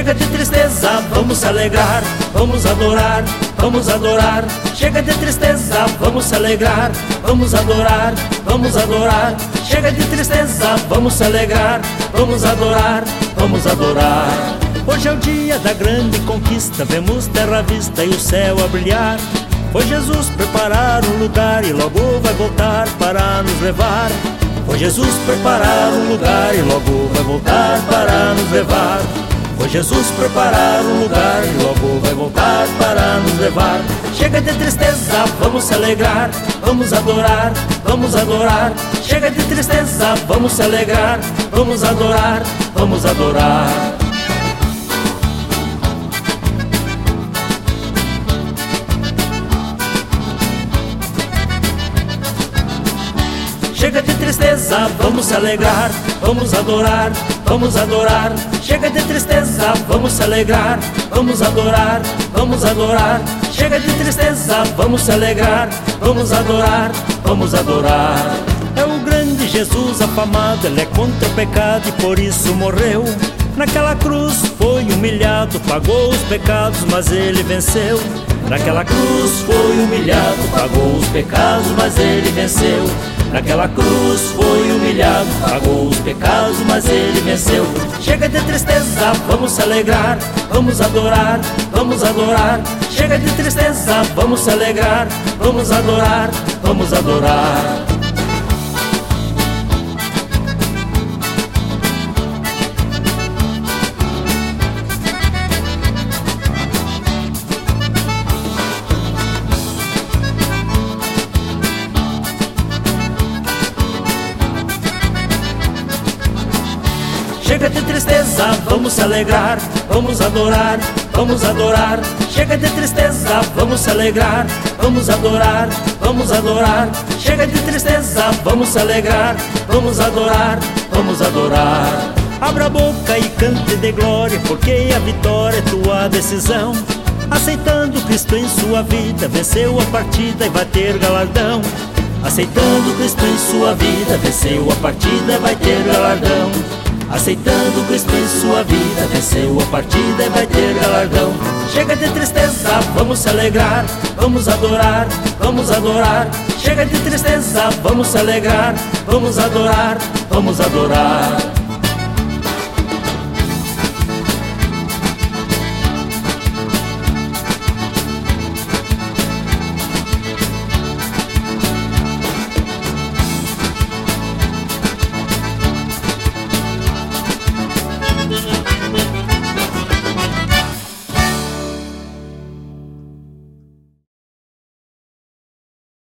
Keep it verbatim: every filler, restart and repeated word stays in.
Chega de tristeza, vamos se alegrar, vamos adorar, vamos adorar. Chega de tristeza, vamos se alegrar, vamos adorar, vamos adorar. Chega de tristeza, vamos se alegrar, vamos adorar, vamos adorar. Hoje é o dia da grande conquista, vemos terra à vista e o céu a brilhar. Foi Jesus preparar um lugar e logo vai voltar para nos levar. Foi Jesus preparar um lugar e logo vai voltar para nos levar. Foi Jesus preparar um lugar e logo vai voltar para nos levar. Chega de tristeza, vamos se alegrar, vamos adorar, vamos adorar. Chega de tristeza, vamos se alegrar, vamos adorar, vamos adorar. Chega de tristeza, vamos se alegrar, vamos adorar, vamos adorar. Chega de tristeza, vamos se alegrar, vamos adorar, vamos adorar. Chega de tristeza, vamos se alegrar, vamos adorar, vamos adorar. É o grande Jesus afamado, ele é contra o pecado e por isso morreu. Naquela cruz foi humilhado, pagou os pecados, mas ele venceu. Naquela cruz foi humilhado, pagou os pecados, mas ele venceu. Naquela cruz foi humilhado, pagou os pecados, mas ele venceu. Chega de tristeza, vamos se alegrar, vamos adorar, vamos adorar. Chega de tristeza, vamos se alegrar, vamos adorar, vamos adorar. Chega de tristeza, vamos se alegrar, vamos adorar, vamos adorar. Chega de tristeza, vamos se alegrar, vamos adorar, vamos adorar. Chega de tristeza, vamos se alegrar, vamos adorar, vamos adorar. Abra a boca e cante de glória, porque a vitória é tua decisão. Aceitando Cristo em sua vida, venceu a partida e vai ter galardão. Aceitando Cristo em sua vida, venceu a partida e vai ter galardão. Aceitando Cristo em sua vida, venceu a partida e vai ter galardão. Chega de tristeza, vamos se alegrar, vamos adorar, vamos adorar. Chega de tristeza, vamos se alegrar, vamos adorar, vamos adorar.